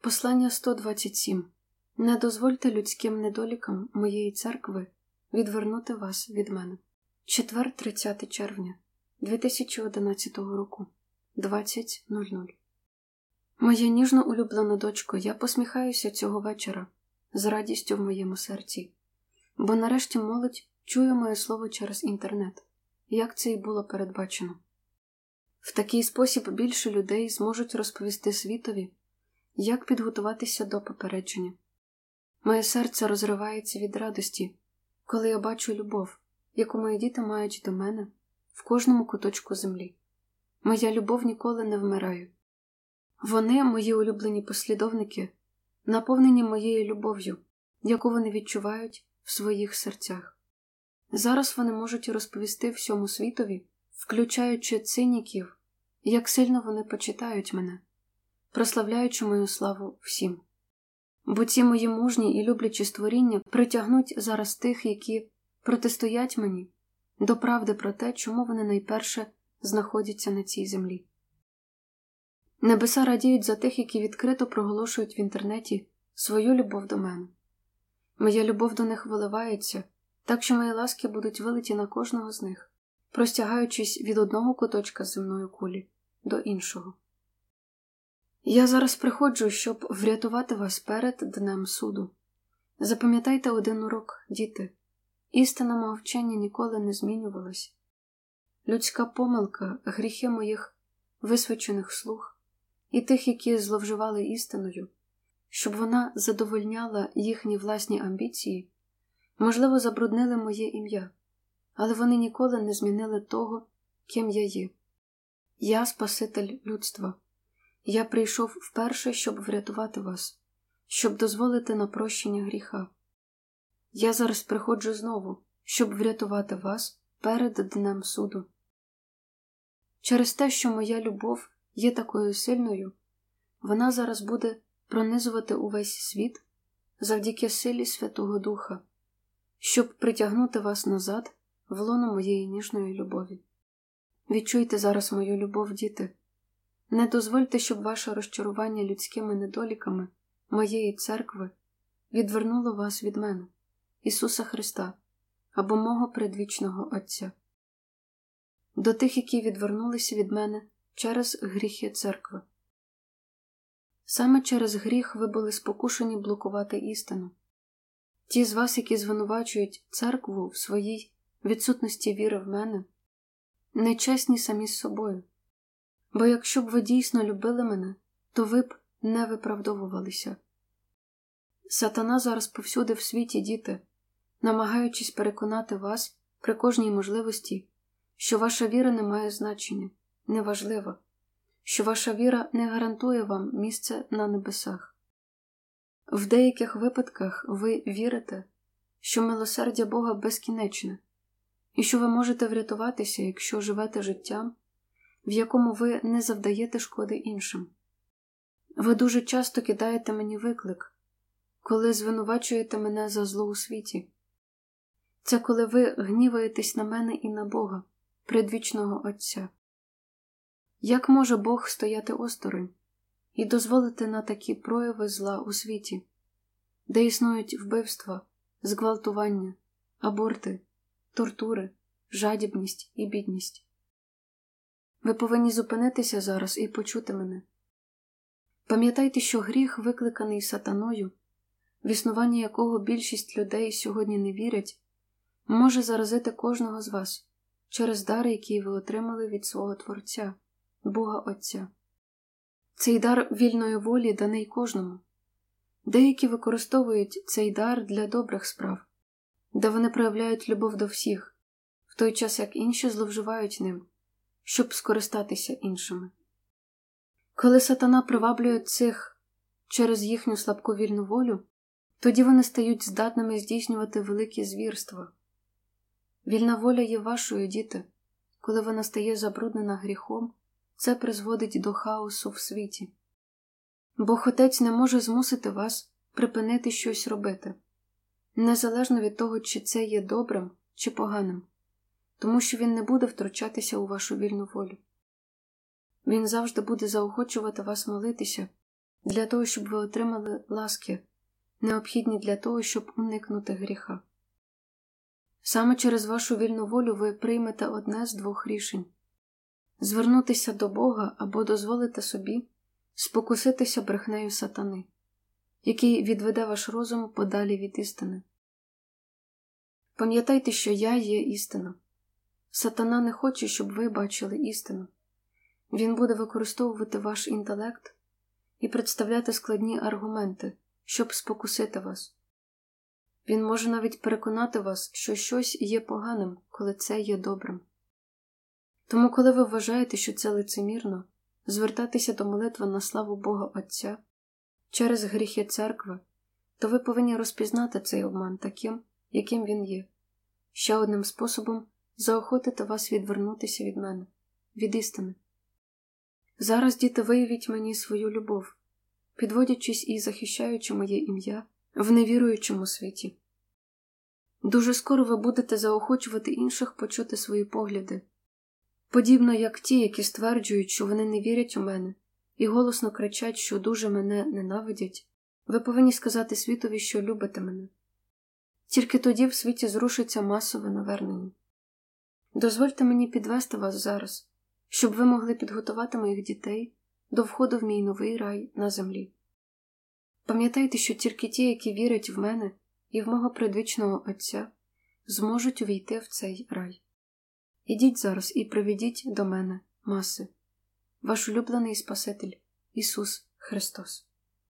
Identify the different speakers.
Speaker 1: Послання 127. Не дозвольте людським недолікам моєї церкви відвернути вас від мене. Четвер, 30 червня 2011 року, 20:00. Моя ніжно улюблена дочко, я посміхаюся цього вечора з радістю в моєму серці, бо нарешті молодь чує моє слово через інтернет, як це і було передбачено. В такий спосіб більше людей зможуть розповісти світові, як підготуватися до попередження. Моє серце розривається від радості, коли я бачу любов, яку мої діти мають до мене в кожному куточку землі. Моя любов ніколи не вмирає. Вони, мої улюблені послідовники, наповнені моєю любов'ю, яку вони відчувають в своїх серцях. Зараз вони можуть розповісти всьому світові, включаючи циніків, як сильно вони почитають мене, прославляючи мою славу всім. Бо ці мої мужні і люблячі створіння притягнуть зараз тих, які протистоять мені, до правди про те, чому вони найперше знаходяться на цій землі. Небеса радіють за тих, які відкрито проголошують в інтернеті свою любов до мене. Моя любов до них виливається, так що мої ласки будуть вилиті на кожного з них, простягаючись від одного куточка земної кулі до іншого. Я зараз приходжу, щоб врятувати вас перед Днем суду. Запам'ятайте один урок, діти. Істина мого вчення ніколи не змінювалась. Людська помилка, гріхи моїх висвячених слуг і тих, які зловживали істиною, щоб вона задовольняла їхні власні амбіції, можливо, забруднили моє ім'я, але вони ніколи не змінили того, ким я є. Я Спаситель людства. Я прийшов вперше, щоб врятувати вас, щоб дозволити на прощення гріха. Я зараз приходжу знову, щоб врятувати вас перед Днем суду. Через те, що моя любов є такою сильною, вона зараз буде пронизувати увесь світ завдяки силі Святого Духа, щоб притягнути вас назад в лоно моєї ніжної любові. Відчуйте зараз мою любов, діти. Не дозвольте, щоб ваше розчарування людськими недоліками моєї церкви відвернуло вас від мене, Ісуса Христа, або мого предвічного Отця. До тих, які відвернулися від мене через гріхи церкви. Саме через гріх ви були спокушені блокувати істину. Ті з вас, які звинувачують церкву в своїй відсутності віри в мене, нечесні самі з собою. Бо якщо б ви дійсно любили мене, то ви б не виправдовувалися. Сатана зараз повсюди в світі, діти, намагаючись переконати вас при кожній можливості, що ваша віра не має значення, неважлива, що ваша віра не гарантує вам місце на небесах. В деяких випадках ви вірите, що милосердя Бога безкінечне, і що ви можете врятуватися, якщо живете життям, в якому ви не завдаєте шкоди іншим. Ви дуже часто кидаєте мені виклик, коли звинувачуєте мене за зло у світі. Це коли ви гніваєтесь на мене і на Бога, предвічного Отця. Як може Бог стояти осторонь і дозволити на такі прояви зла у світі, де існують вбивства, зґвалтування, аборти, тортури, жадібність і бідність? Ви повинні зупинитися зараз і почути мене. Пам'ятайте, що гріх, викликаний сатаною, в існування якого більшість людей сьогодні не вірять, може заразити кожного з вас через дар, який ви отримали від свого Творця, Бога Отця. Цей дар вільної волі даний кожному. Деякі використовують цей дар для добрих справ, де вони проявляють любов до всіх, в той час як інші зловживають ним, щоб скористатися іншими. Коли сатана приваблює цих через їхню слабку вільну волю, тоді вони стають здатними здійснювати великі звірства. Вільна воля є вашою, діти. Коли вона стає забруднена гріхом, це призводить до хаосу в світі. Бог Отець не може змусити вас припинити щось робити, незалежно від того, чи це є добрим чи поганим, тому що він не буде втручатися у вашу вільну волю. Він завжди буде заохочувати вас молитися, для того, щоб ви отримали ласки, необхідні для того, щоб уникнути гріха. Саме через вашу вільну волю ви приймете одне з двох рішень – звернутися до Бога або дозволити собі спокуситися брехнею сатани, який відведе ваш розум подалі від істини. Пам'ятайте, що я є істина. Сатана не хоче, щоб ви бачили істину. Він буде використовувати ваш інтелект і представляти складні аргументи, щоб спокусити вас. Він може навіть переконати вас, що щось є поганим, коли це є добрим. Тому, коли ви вважаєте, що це лицемірно, звертатися до молитви на славу Бога Отця через гріхи церкви, то ви повинні розпізнати цей обман таким, яким він є. Ще одним способом заохотити вас відвернутися від мене, від істини. Зараз, діти, виявіть мені свою любов, підводячись і захищаючи моє ім'я в невіруючому світі. Дуже скоро ви будете заохочувати інших почути свої погляди, подібно як ті, які стверджують, що вони не вірять у мене, і голосно кричать, що дуже мене ненавидять. Ви повинні сказати світові, що любите мене. Тільки тоді в світі зрушиться масове навернення. Дозвольте мені підвести вас зараз, щоб ви могли підготувати моїх дітей до входу в мій новий рай на землі. Пам'ятайте, що тільки ті, які вірять в мене і в мого предвічного Отця, зможуть увійти в цей рай. Ідіть зараз і приведіть до мене маси. Ваш улюблений Спаситель Ісус Христос.